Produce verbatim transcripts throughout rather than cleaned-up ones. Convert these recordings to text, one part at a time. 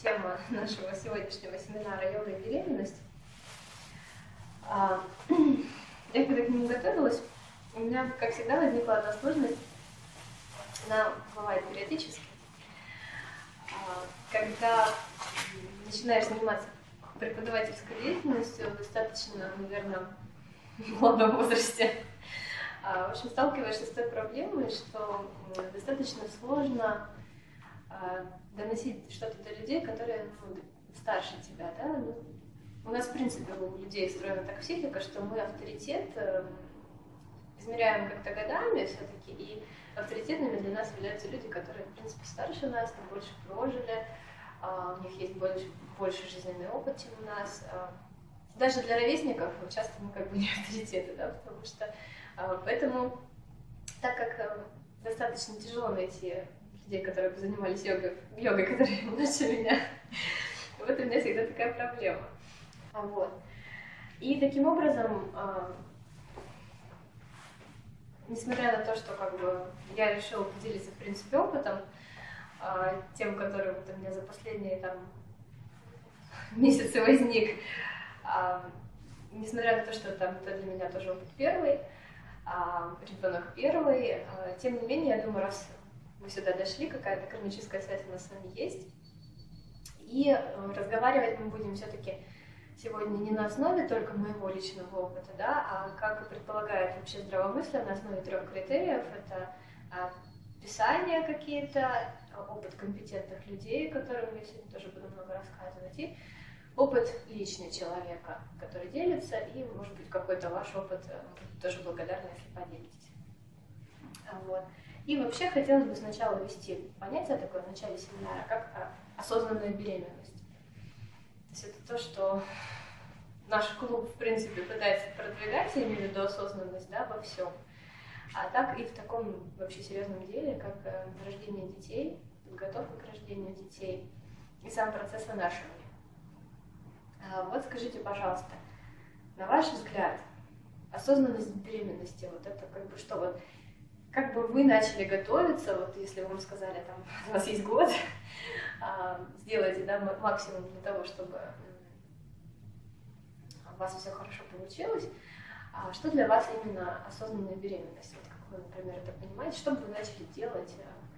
тема нашего сегодняшнего семинара «Йога и беременность». Я когда к нему готовилась, у меня, как всегда, возникла одна сложность. Она бывает периодически. Когда начинаешь заниматься преподавательской деятельностью в достаточно, наверное, молодом возрасте, в общем, сталкиваешься с той проблемой, что достаточно сложно доносить что-то до людей, которые ну, старше тебя, да? Ну, у нас, в принципе, у людей устроена так психика, что мы авторитет измеряем как-то годами все-таки, и авторитетными для нас являются люди, которые, в принципе, старше нас, там больше прожили, у них есть больше, больше жизненный опыт, чем у нас. Даже для ровесников часто мы как бы не авторитеты, да, потому что поэтому, так как достаточно тяжело найти людей, которые бы занимались йогой, йогой, которые младше меня, вот у меня всегда такая проблема. Вот. И таким образом, несмотря на то, что как бы я решила поделиться, в принципе, опытом, тем, который вот у меня за последние там месяцы возник, несмотря на то, что там это для меня тоже опыт первый, ребенок первый, тем не менее, я думаю, раз мы сюда дошли, какая-то кармическая связь у нас с вами есть, и разговаривать мы будем все-таки сегодня не на основе только моего личного опыта, да, а как и предполагает вообще здравомыслие, на основе трех критериев. Это писания какие-то, опыт компетентных людей, о которых я сегодня тоже буду много рассказывать, и опыт личный человека, который делится, и, может быть, какой-то ваш опыт, тоже благодарна, если поделитесь. Вот. И вообще хотелось бы сначала ввести понятие такое в начале семинара, как осознанная беременность. То есть это то, что наш клуб, в принципе, пытается продвигать, я имею в виду осознанность, да, во всем. А так и в таком вообще серьезном деле, как рождение детей, подготовка к рождению детей и сам процесс вынашивания. Вот скажите, пожалуйста, на ваш взгляд, осознанность беременности, вот это как бы что, вот как бы вы начали готовиться, вот если вам сказали, там, у вас есть год, сделайте, да, максимум для того, чтобы у вас все хорошо получилось. А что для вас именно осознанная беременность? Вот как вы, например, это понимаете, что бы вы начали делать?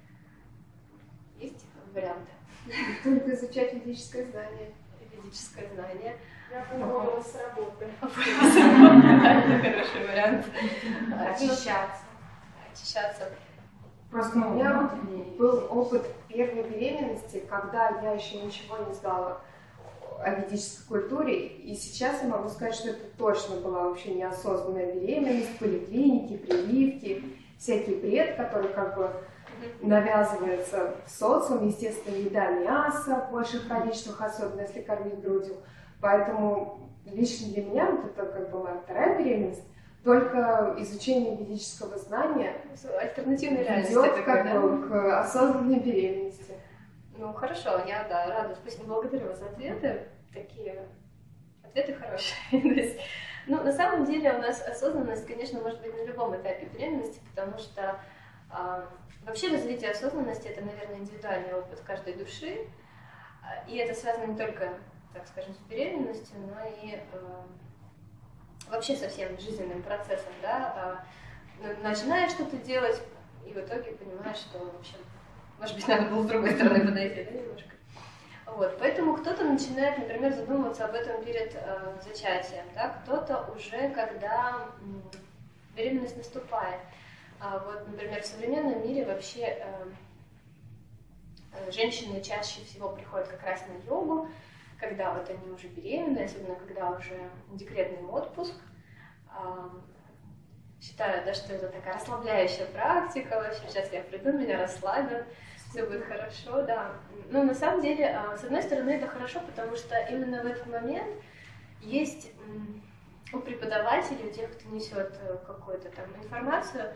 Есть варианты? Только изучать ведическое знание. Ведическое знание. Я попробовала с работы. Это хороший вариант. Очищаться. Очищаться. Просто у меня был опыт первой беременности, когда я еще ничего не знала о ведической культуре, и сейчас я могу сказать, что это точно была вообще неосознанная беременность, поликлиники, прививки, всякий бред, который как бы навязывается в социум, естественно, еда мяса в больших количествах, особенно если кормить грудью. Поэтому лично для меня вот это как бы моя вторая беременность, только изучение ведического знания альтернативной реальности ведет как да? бы к осознанной беременности. Ну хорошо, я да, рада, спасибо, благодарю вас за ответы. Такие ответы хорошие. Ну, на самом деле у нас осознанность, конечно, может быть на любом этапе беременности, потому что э, вообще развитие осознанности — это, наверное, индивидуальный опыт каждой души, и это связано не только, так скажем, с беременностью, но и э, вообще со всем жизненным процессом, да. Э, начинаешь что-то делать, и в итоге понимаешь, что, в общем, может быть, надо было с другой стороны подойти, да, немножко. Вот, поэтому кто-то начинает, например, задумываться об этом перед э, зачатием, да, кто-то уже, когда м, беременность наступает. А вот, например, в современном мире вообще э, э, женщины чаще всего приходят как раз на йогу, когда вот они уже беременны, особенно когда уже декретный отпуск. Э, считаю, да, что это такая расслабляющая практика, вообще сейчас я приду, меня расслабят. Все будет хорошо, да. Но на самом деле, с одной стороны, это хорошо, потому что именно в этот момент есть у преподавателей, у тех, кто несет какую-то там информацию,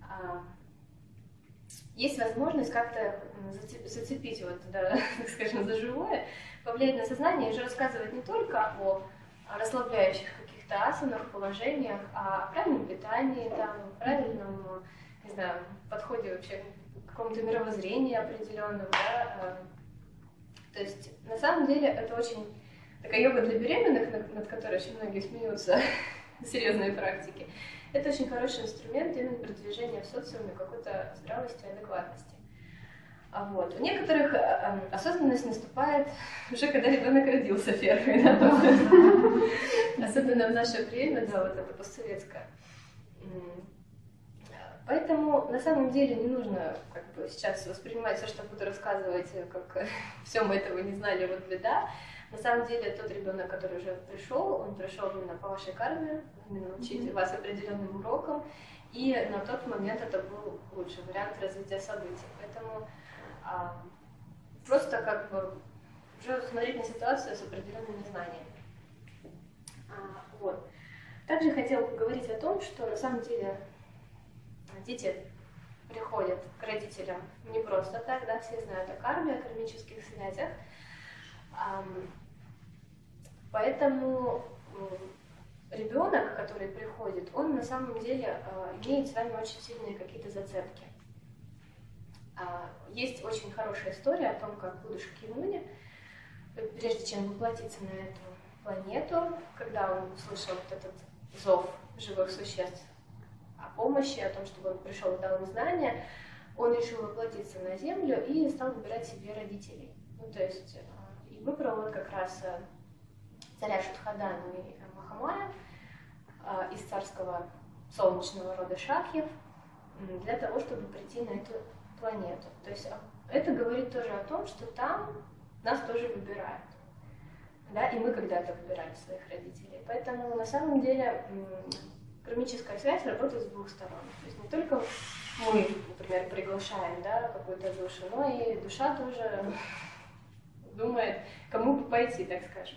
есть возможность как-то зацепить, вот, да, так скажем, за живое, повлиять на сознание и уже рассказывать не только о расслабляющих каких-то асанах, положениях, а о правильном питании, там, правильном, не знаю, подходе вообще к какому-то мировоззрению определенному, да, То есть, на самом деле, это очень такая йога для беременных, над, над которой очень многие смеются, серьезные практики. Это очень хороший инструмент именно продвижения в социуме какой-то здравости и адекватности. А вот. У некоторых э, осознанность наступает уже когда ребенок родился первый, да? Особенно в наше время, да, вот это постсоветское. Поэтому на самом деле не нужно как бы сейчас воспринимать все, что буду рассказывать, как все мы этого не знали, вот беда. На самом деле тот ребенок, который уже пришел, он пришел именно по вашей карме, именно учить mm-hmm. вас определенным урокам, и на тот момент это был лучший вариант развития событий. Поэтому а, просто как бы уже смотреть на ситуацию с определенными знаниями. А, вот. Также хотела поговорить о том, что на самом деле дети приходят к родителям не просто так, да, все знают о карме, о кармических связях. Поэтому ребенок, который приходит, он на самом деле имеет с вами очень сильные какие-то зацепки. Есть очень хорошая история о том, как Будда Шакьямуни, прежде чем воплотиться на эту планету, когда он услышал вот этот зов живых существ о помощи, о том, чтобы он пришел и дал им знания, он решил воплотиться на Землю и стал выбирать себе родителей. Ну, то есть, и выбрал вот как раз царя Шудхадану и Махамая из царского солнечного рода Шакьев для того, чтобы прийти на эту планету. То есть это говорит тоже о том, что там нас тоже выбирают. Да, и мы когда-то выбирали своих родителей. Поэтому на самом деле кармическая связь работает с двух сторон. То есть не только мы, например, приглашаем, да, какую-то душу, но и душа тоже думает, кому бы пойти, так скажем.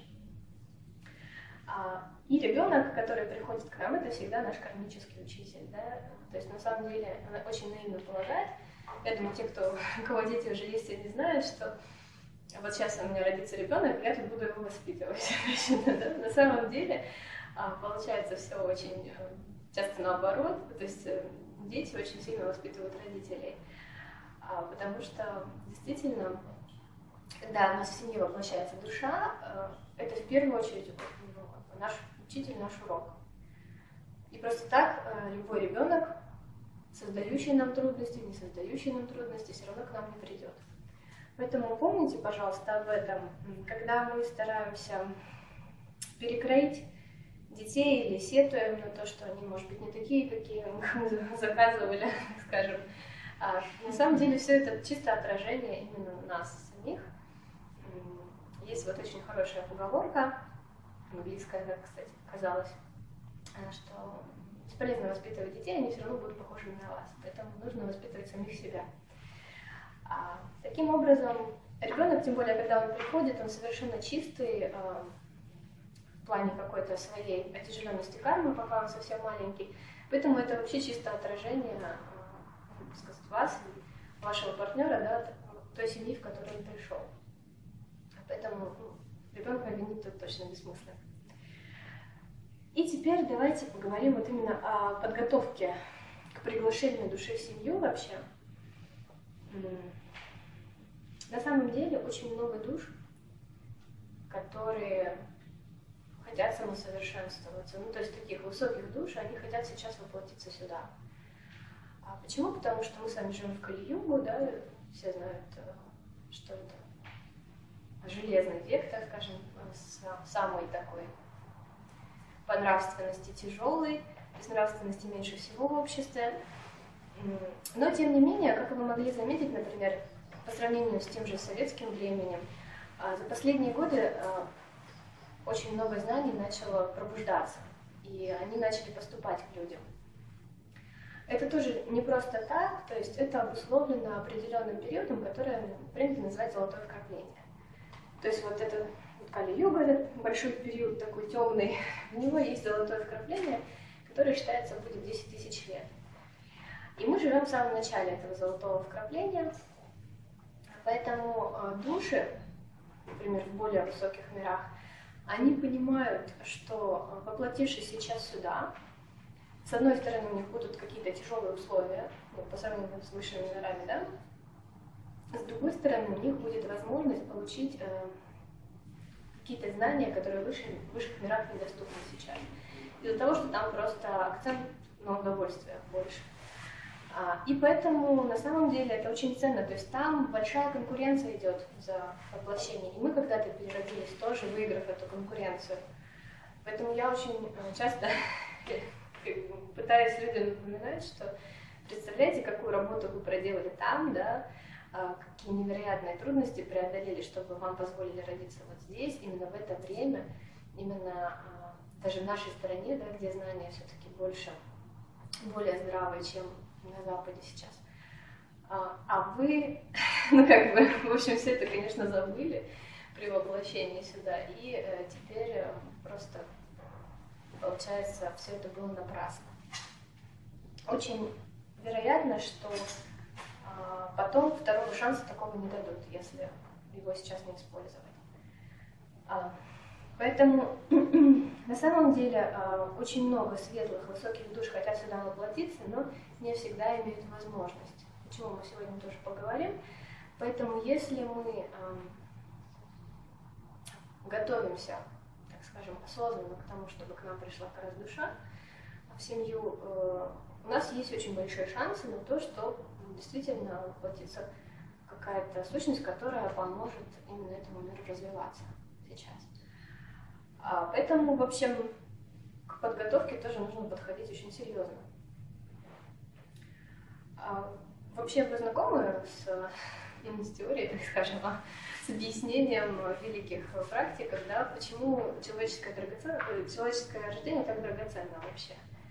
И ребенок, который приходит к нам, это всегда наш кармический учитель. Да? То есть на самом деле она очень наивно полагает. Я думаю, те, кто, у кого дети уже есть, они знают, что вот сейчас у меня родится ребенок, я тут буду его воспитывать. Да? На самом деле получается все очень часто наоборот, то есть дети очень сильно воспитывают родителей, потому что действительно, когда у нас в семье воплощается душа, это в первую очередь наш учитель, наш урок. И просто так любой ребенок, создающий нам трудности, не создающий нам трудности, все равно к нам не придет. Поэтому помните, пожалуйста, об этом, когда мы стараемся перекроить детей или сетуем на то, что они, может быть, не такие, какие мы заказывали, скажем. А на самом деле все это чисто отражение именно нас самих. Есть вот очень хорошая поговорка, английская, да, кстати, казалось, что бесполезно воспитывать детей, они все равно будут похожими на вас. Поэтому нужно воспитывать самих себя. А, таким образом, ребенок, тем более, когда он приходит, он совершенно чистый, в плане какой-то своей отяжеленности кармы, пока он совсем маленький. Поэтому это вообще чисто отражение э, сказать, вас, вашего партнера, да, той семьи, в которой он пришел. Поэтому ну, ребенка винить тут точно бессмысленно. И теперь давайте поговорим вот именно о подготовке к приглашению души в семью вообще. На самом деле очень много душ, которые хотят самосовершенствоваться, ну то есть таких высоких душ, они хотят сейчас воплотиться сюда. А почему? Потому что мы сами живем в Кали-югу, да, все знают, что это железный век, так скажем, самый такой по нравственности тяжелый, без нравственности меньше всего в обществе. Но тем не менее, как вы могли заметить, например, по сравнению с тем же советским временем, за последние годы очень много знаний начало пробуждаться, и они начали поступать к людям. Это тоже не просто так, то есть это обусловлено определенным периодом, который принято называть золотое вкрапление. То есть вот это вот Кали-юга, этот большой период такой темный, у него есть золотое вкрапление, которое считается будет десять тысяч лет. И мы живем в самом начале этого золотого вкрапления, поэтому души, например, в более высоких мирах, они понимают, что воплотившись сейчас сюда, с одной стороны у них будут какие-то тяжелые условия, ну, по сравнению с высшими мирами, да, с другой стороны, у них будет возможность получить э, какие-то знания, которые в высших, в высших мирах недоступны сейчас. Из-за того, что там просто акцент на удовольствие больше. А, и поэтому на самом деле это очень ценно. То есть там большая конкуренция идет за воплощение. И мы когда-то переродились тоже, выиграв эту конкуренцию. Поэтому я очень часто пытаюсь людям напоминать, что представляете, какую работу вы проделали там, да, какие невероятные трудности преодолели, чтобы вам позволили родиться вот здесь, именно в это время, именно даже в нашей стране, да, где знания все-таки больше, более здравые, чем на Западе сейчас. А, а вы, ну как бы, в общем, все это, конечно, забыли при воплощении сюда, и э, теперь э, просто, получается, все это было напрасно. Очень вероятно, что э, потом второго шанса такого не дадут, если его сейчас не использовать. А, поэтому на самом деле э, очень много светлых, высоких душ хотят сюда воплотиться, но не всегда имеют возможность. О чем мы сегодня тоже поговорим. Поэтому если мы э, готовимся, так скажем, осознанно к тому, чтобы к нам пришла как раз душа в семью, э, у нас есть очень большие шансы на то, что действительно воплотится какая-то сущность, которая поможет именно этому миру развиваться сейчас. А, поэтому, в общем, к подготовке тоже нужно подходить очень серьезно. А, вообще, вы знакомы с, с теорией, так скажем, с объяснением великих практик, да, почему человеческое, драгоцен... человеческое рождение так драгоценно вообще?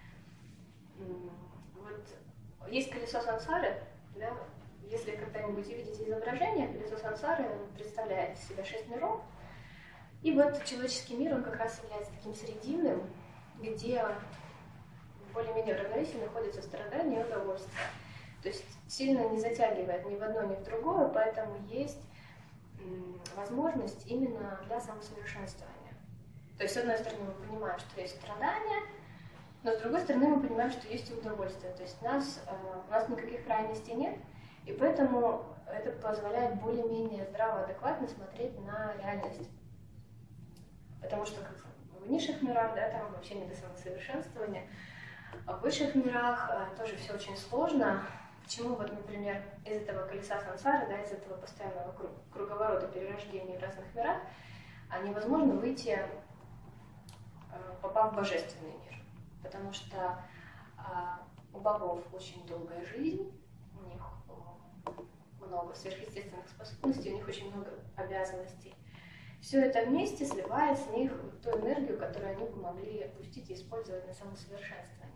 Вот есть колесо сансары, да? Если когда-нибудь увидите изображение, колесо сансары представляет из себя шесть миров, и вот человеческий мир, он как раз является таким срединным, где более-менее в равновесии находятся страдания и удовольствие. То есть сильно не затягивает ни в одно, ни в другое, поэтому есть возможность именно для самосовершенствования. То есть, с одной стороны, мы понимаем, что есть страдания, но с другой стороны, мы понимаем, что есть и удовольствие. То есть у нас, у нас никаких крайностей нет, и поэтому это позволяет более-менее здраво, адекватно смотреть на реальность. Потому что как в низших мирах, да, там вообще не до самосовершенствования, а в высших мирах а, тоже все очень сложно. Почему, вот, например, из этого колеса сансары, да, из этого постоянного круг, круговорота перерождений в разных мирах, а невозможно выйти, а, попав в божественный мир. Потому что а, у богов очень долгая жизнь, у них много сверхъестественных способностей, у них очень много обязанностей. Все это вместе сливает с них ту энергию, которую они бы могли опустить и использовать на самосовершенствование.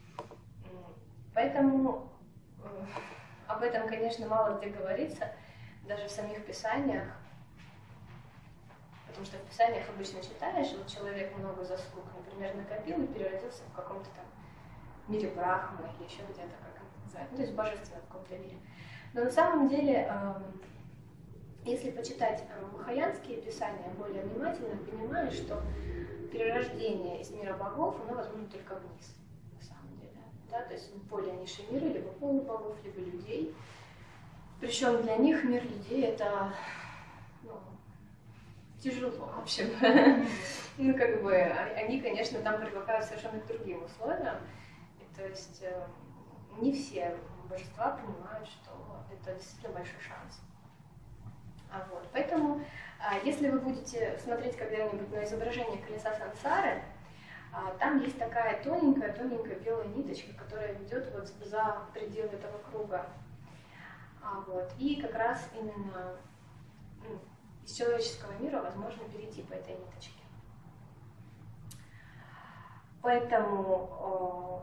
Поэтому э, об этом, конечно, мало где говорится, даже в самих писаниях, потому что в писаниях обычно читаешь, вот человек много заслуг, например, накопил и переродился в каком-то там мире Брахмы или еще где-то, как это называют, ну, то есть божественном каком-то мире. Но на самом деле, э, если почитать махаянские писания более внимательно, понимаешь, что перерождение из мира богов, оно возможно только вниз, на самом деле. Да? То есть более низшие миры, либо полубогов, либо людей. Причем для них мир людей это, ну, тяжело, в общем. Ну, как бы, они, конечно, там привыкают совершенно к другим условиям. И, то есть не все божества понимают, что это действительно большой шанс. А вот, поэтому, если вы будете смотреть когда-нибудь на изображение колеса сансары, там есть такая тоненькая-тоненькая белая ниточка, которая ведет вот за пределы этого круга. А вот, и как раз именно ну, из человеческого мира возможно перейти по этой ниточке. Поэтому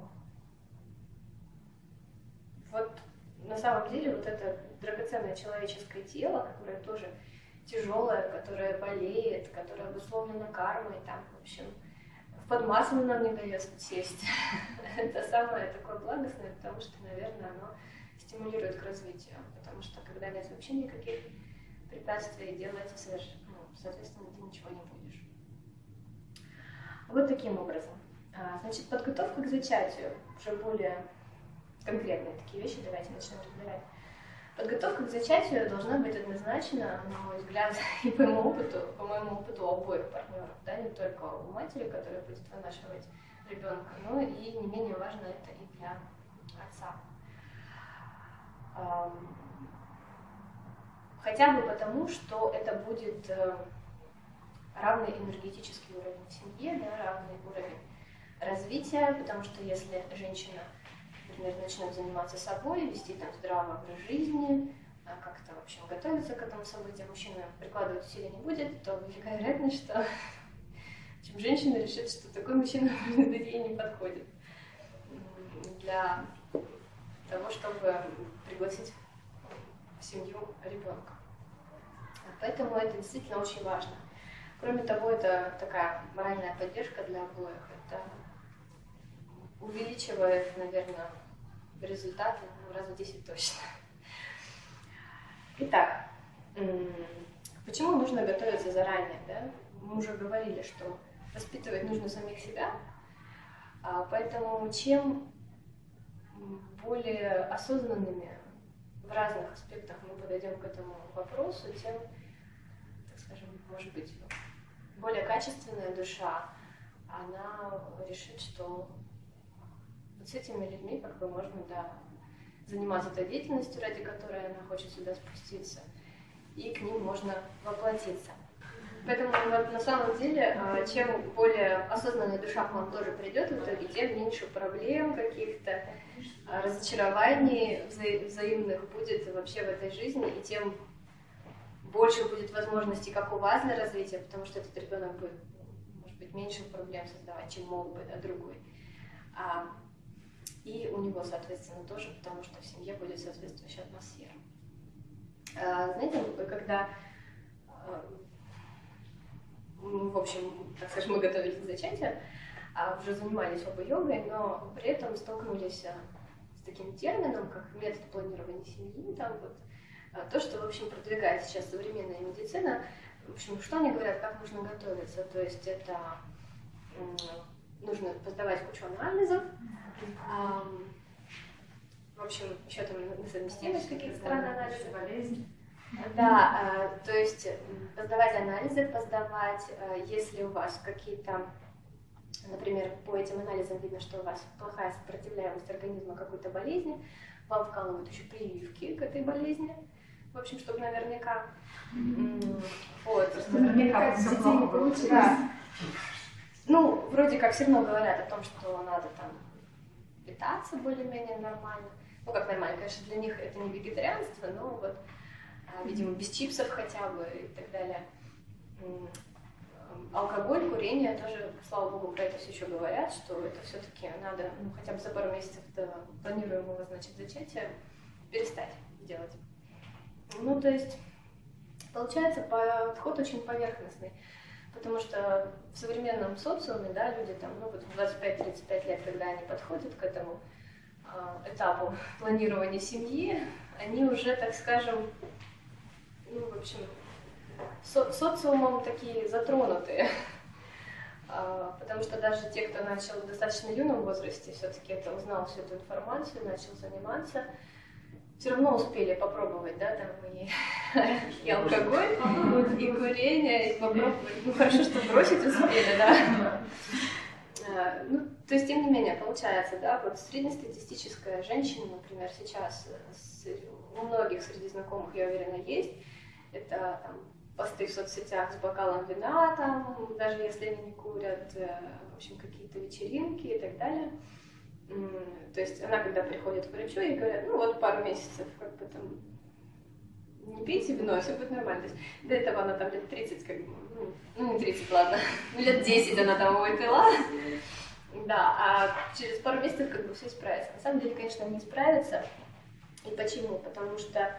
вот на самом деле вот это драгоценное человеческое тело, которое тоже тяжелое, которое болеет, которое обусловлено кармой, там, в общем, в подмасло нам не дает сесть. Это самое такое благостное, потому что, наверное, оно стимулирует к развитию, потому что когда нет вообще никаких препятствий, делать, соответственно, ты ничего не будешь. Вот таким образом. Значит, подготовка к зачатию, уже более конкретные такие вещи, давайте начнем разбирать. Подготовка к зачатию должна быть однозначно, на мой взгляд, и по моему опыту, по моему опыту у обоих партнеров, да, не только у матери, которая будет вынашивать ребенка, но и не менее важно это и для отца. Хотя бы потому, что это будет равный энергетический уровень в семье, да, равный уровень развития, потому что если женщина, например, начнет заниматься собой, вести там здравый образ жизни, как-то, в общем, готовиться к этому событию, мужчина прикладывать усилия не будет, то велика вероятность, что чем женщина решит, что такой мужчина ей не подходит для того, чтобы пригласить в семью ребенка. Поэтому это действительно очень важно. Кроме того, это такая моральная поддержка для обоих. Это увеличивает, наверное, результаты ну, раз в десять точно. Итак, почему нужно готовиться заранее? Да? Мы уже говорили, что воспитывать нужно самих себя, поэтому чем более осознанными в разных аспектах мы подойдем к этому вопросу, тем, так скажем, может быть, более качественная душа, она решит, что вот с этими людьми как бы можно, да, заниматься той деятельностью, ради которой она хочет сюда спуститься, и к ним можно воплотиться. Поэтому вот, на самом деле, чем более осознанная душа к вам тоже придет в итоге, тем меньше проблем, каких-то разочарований вза- взаимных будет вообще в этой жизни, и тем больше будет возможностей как у вас для развития, потому что этот ребенок будет, может быть, меньше проблем создавать, чем мог бы, да, другой. А, и у него, соответственно, тоже, потому что в семье будет соответствующая атмосфера. А, знаете, когда, в общем, так скажем, мы готовились к зачатию, а уже занимались оба йогой, но при этом столкнулись с таким термином, как метод планирования семьи, там вот, то, что, в общем, продвигает сейчас современная медицина. В общем, что они говорят, как нужно готовиться? То есть это нужно сдавать кучу анализов, в общем, еще там на совместимость каких-то странных анализов. Болезнь. Да, то есть сдавать анализы, поздавать, если у вас какие-то, например, по этим анализам видно, что у вас плохая сопротивляемость организма какой-то болезни, вам вкалывают еще прививки к этой болезни. В общем, чтобы наверняка... Вот. Наверняка детей не получилось. Да. Ну, вроде как все равно говорят о том, что надо там питаться более-менее нормально. Ну, как нормально, конечно, для них это не вегетарианство, но вот, видимо, без чипсов хотя бы и так далее. Алкоголь, курение тоже, слава богу, про это все еще говорят, что это все-таки надо, ну, хотя бы за пару месяцев до планируемого, значит, зачатия перестать делать. Ну, то есть, получается, подход очень поверхностный, потому что в современном социуме, да, люди там, ну, вот в двадцать пять тридцать пять лет, когда они подходят к этому э, этапу планирования семьи, они уже, так скажем, ну, в общем, со- социумом такие затронутые, а, потому что даже те, кто начал в достаточно юном возрасте, все-таки это узнал всю эту информацию, начал заниматься, все равно успели попробовать, да, там и, и алкоголь, и курение, и попробовать. Ну, хорошо, что бросить успели, да. А, ну, то есть, тем не менее, получается, да, вот среднестатистическая женщина, например, сейчас с, у многих среди знакомых, я уверена, есть, это там посты в соцсетях с бокалом вина, там, даже если они не курят, в общем, какие-то вечеринки и так далее. То есть она, когда приходит к врачу, ей говорят, ну вот пару месяцев, как бы там, не пейте вино, все будет нормально. То есть до этого она там лет тридцать, как бы, ну, ну не тридцать, ладно, лет десять она там его пила. Да, а через пару месяцев как бы все исправится. На самом деле, конечно, не исправится. И почему? Потому что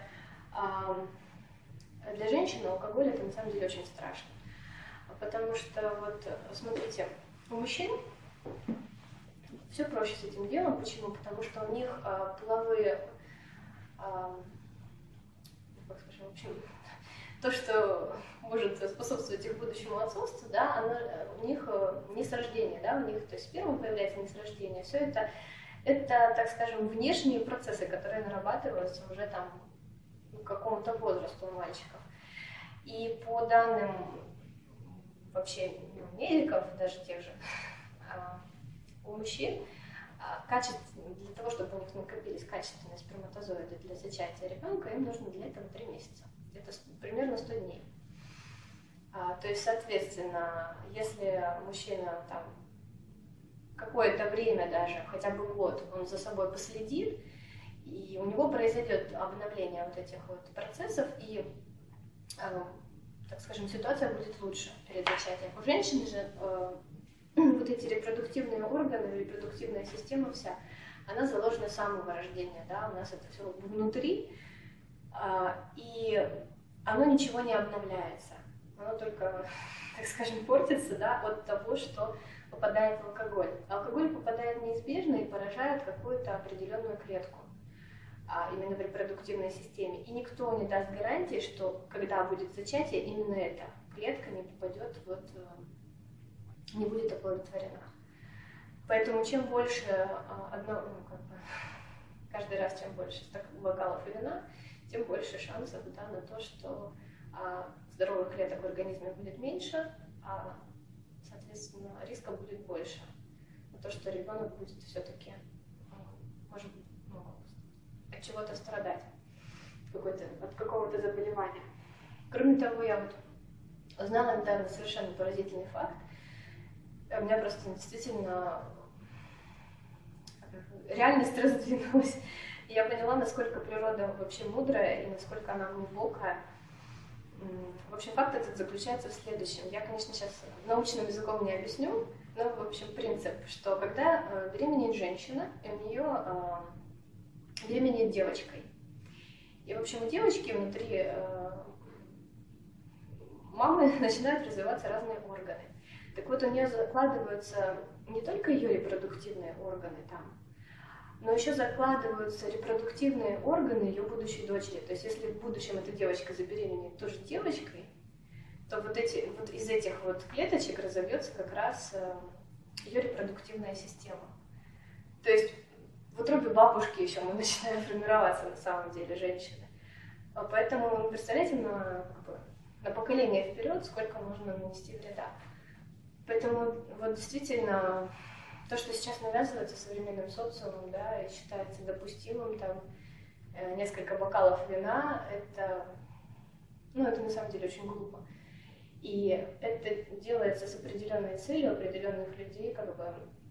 э, для женщины алкоголь это на самом деле очень страшно. Потому что, вот, смотрите, у мужчин все проще с этим делом. Почему? Потому что у них э, половые, э, как скажем, в общем, то, что может способствовать их будущему отцовству, да, оно у них э, не с рождения, да, у них, то есть сперма появляется не с рождения. Все это, это, так скажем, внешние процессы, которые нарабатываются уже там к какому-то возрасту у мальчиков. И по данным вообще ну, медиков, даже тех же, у мужчин, качество, для того, чтобы у них накопились качественные сперматозоиды для зачатия ребенка, им нужно для этого три месяца. Это примерно сто дней. А, то есть, соответственно, если мужчина там какое-то время даже, хотя бы год, он за собой последит, и у него произойдет обновление вот этих вот процессов, и, э, так скажем, ситуация будет лучше перед зачатием. У женщины же э, вот эти репродуктивные органы, репродуктивная система вся, она заложена с самого рождения, да, у нас это все внутри, э, и оно ничего не обновляется, оно только, так скажем, портится, да, от того, что попадает в алкоголь. Алкоголь попадает неизбежно и поражает какую-то определенную клетку, а именно в репродуктивной системе. И никто не даст гарантии, что когда будет зачатие, именно эта клетка не попадет, вот, не будет оплодотворена. Поэтому чем больше одно, ну, как бы, каждый раз чем больше бокалов вина, тем больше шансов, да, на то, что а, здоровых клеток в организме будет меньше, а соответственно, риска будет больше. На то, что ребенок будет все-таки, может, ну, от чего-то страдать, от какого-то заболевания. Кроме того, я вот узнала недавно совершенно поразительный факт. У меня просто действительно реальность раздвинулась. И я поняла, насколько природа вообще мудрая и насколько она глубокая. В общем, факт этот заключается в следующем. Я, конечно, сейчас научным языком не объясню, но, в общем, принцип, что когда э, беременеет женщина, и у нее э, беременеет девочкой. И, в общем, у девочки внутри э, мамы начинают развиваться разные органы. Так вот, у нее закладываются не только ее репродуктивные органы там, но еще закладываются репродуктивные органы ее будущей дочери. То есть, если в будущем эта девочка забеременеет тоже девочкой, то вот, эти, вот из этих вот клеточек разовьется как раз э, ее репродуктивная система. То есть, в утробе бабушки еще мы начинаем формироваться на самом деле, женщины. Поэтому, представляете, на, как бы, на поколение вперед, сколько можно нанести вреда. Поэтому вот действительно то, что сейчас навязывается современным социумом, да, и считается допустимым, там, э, несколько бокалов вина, это, ну, это на самом деле очень глупо. И это делается с определенной целью определенных людей, как бы,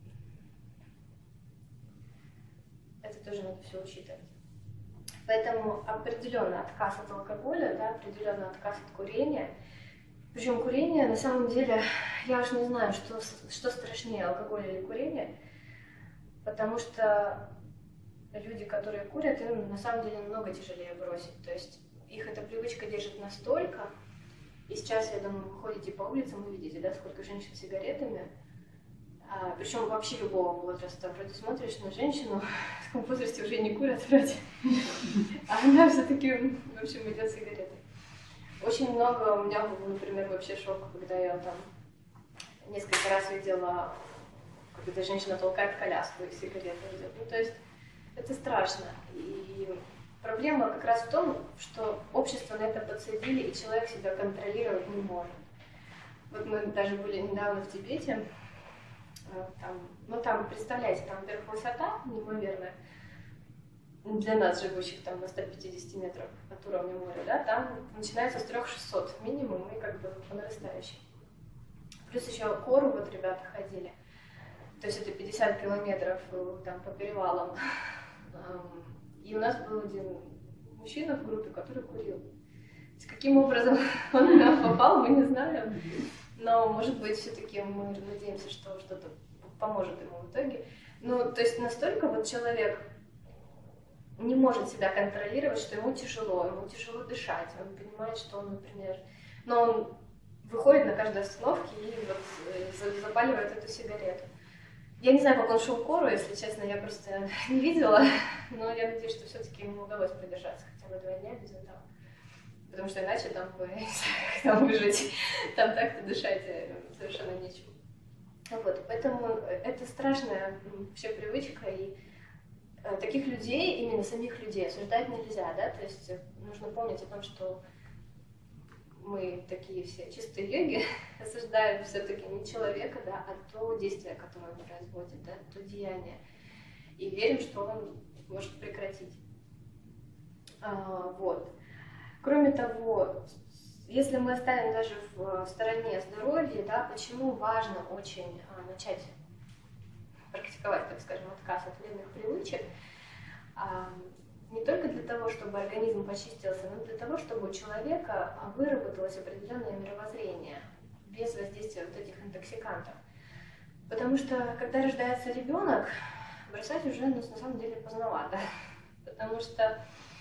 это тоже надо все учитывать. Поэтому определенный отказ от алкоголя, да, определенный отказ от курения. Причем курение, на самом деле, я уж не знаю, что, что страшнее, алкоголь или курение, потому что люди, которые курят, им на самом деле намного тяжелее бросить. То есть их эта привычка держит настолько, и сейчас, я думаю, вы ходите по улицам, вы видите, да, сколько женщин с сигаретами, а, причем вообще любого возраста. Вроде смотришь на женщину, в таком возрасте уже не курят вроде, а она все-таки, в общем, идет с сигаретой. Очень много у меня был, например, вообще шок, когда я там несколько раз видела, как эта женщина толкает коляску и сигареты идет. Ну, то есть это страшно. И проблема как раз в том, что общество на это подсадили, и человек себя контролировать не может. Вот мы даже были недавно в Тибете, там, ну там, представляете, там вверх высота неимоверная, для нас, живущих там на ста пятидесяти метрах от уровня моря, да, там начинается с трёх тысяч шестисот минимум и как бы по нарастающей. Плюс еще гору вот ребята ходили, то есть это пятьдесят километров там по перевалам. И у нас был один мужчина в группе, который курил. То есть каким образом он в нас попал, мы не знаем, но может быть все-таки мы надеемся, что что-то поможет ему в итоге. Ну, то есть настолько вот человек не может себя контролировать, что ему тяжело, ему тяжело дышать, он понимает, что он, например, но он выходит на каждой остановке и вот запаливает эту сигарету. Я не знаю, как он шел к Кору, если честно, я просто не видела, но я надеюсь, что все-таки ему удалось продержаться хотя бы два дня без этого, потому что иначе там, там выжить, там так-то дышать совершенно нечего. Вот, поэтому это страшная вообще привычка, и таких людей, именно самих людей, осуждать нельзя, да, то есть нужно помнить о том, что мы такие все чистые йоги, осуждаем все-таки не человека, да, а то действие, которое он производит, да, то деяние, и верим, что он может прекратить. А, вот. Кроме того, если мы оставим даже в стороне здоровье, да, почему важно очень а, начать практиковать, так скажем, отказ от вредных привычек, а, не только для того, чтобы организм почистился, но и для того, чтобы у человека выработалось определенное мировоззрение без воздействия вот этих интоксикантов. Потому что, когда рождается ребенок, бросать уже ну, на самом деле поздновато. Потому что,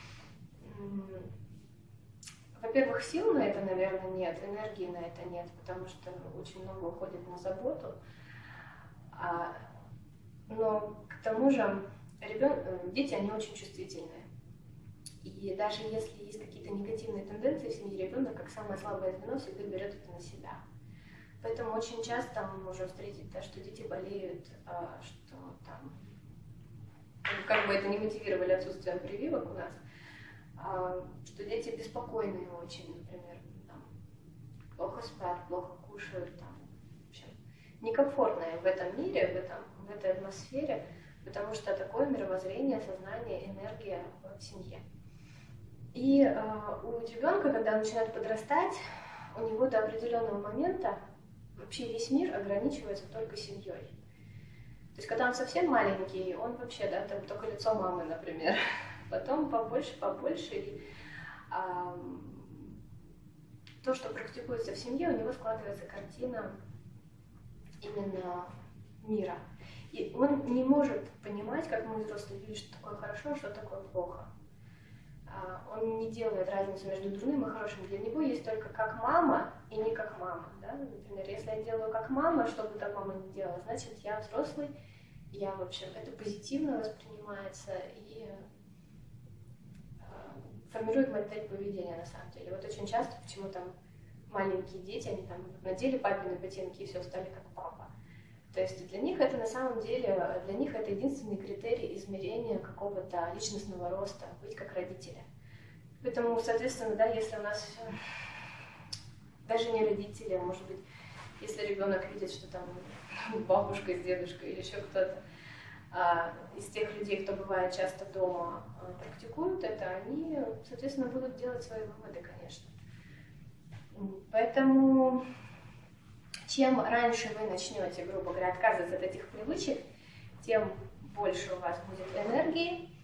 во-первых, сил на это, наверное, нет, энергии на это нет, потому что очень много уходит на заботу. А, но к тому же ребен... дети, они очень чувствительные. И даже если есть какие-то негативные тенденции в семье, ребенок, как самое слабое звено, всегда берет это на себя. Поэтому очень часто мы можем встретить, да, что дети болеют, что там, как бы это ни мотивировали отсутствием прививок у нас, что дети беспокойные очень, например, там, плохо спят, плохо кушают, там, в общем, некомфортные в этом мире, в, этом, в этой атмосфере, потому что такое мировоззрение, сознание, энергия в семье. И э, у ребенка, когда он начинает подрастать, у него до определенного момента вообще весь мир ограничивается только семьей. То есть, когда он совсем маленький, он вообще, да, там только лицо мамы, например. Потом побольше, побольше. И, э, то, что практикуется в семье, у него складывается картина именно мира. И он не может понимать, как мы взрослые люди, что такое хорошо, что такое плохо. Он не делает разницу между дурным и хорошим. Для него есть только как мама и не как мама. Да? Например, если я делаю как мама, что бы там мама ни делала, значит, я взрослый, я, в общем, это позитивно воспринимается и формирует модель поведения на самом деле. Вот очень часто, почему там маленькие дети, они там надели папины ботинки и все, стали как папа. То есть для них это на самом деле, для них это единственный критерий измерения какого-то личностного роста, быть как родители. Поэтому, соответственно, да, если у нас даже не родители, может быть, если ребенок видит, что там бабушка с дедушкой или еще кто-то а, из тех людей, кто бывает часто дома, а, практикуют это, они, соответственно, будут делать свои выводы, конечно. Поэтому чем раньше вы начнете, грубо говоря, отказываться от этих привычек, тем больше у вас будет энергии,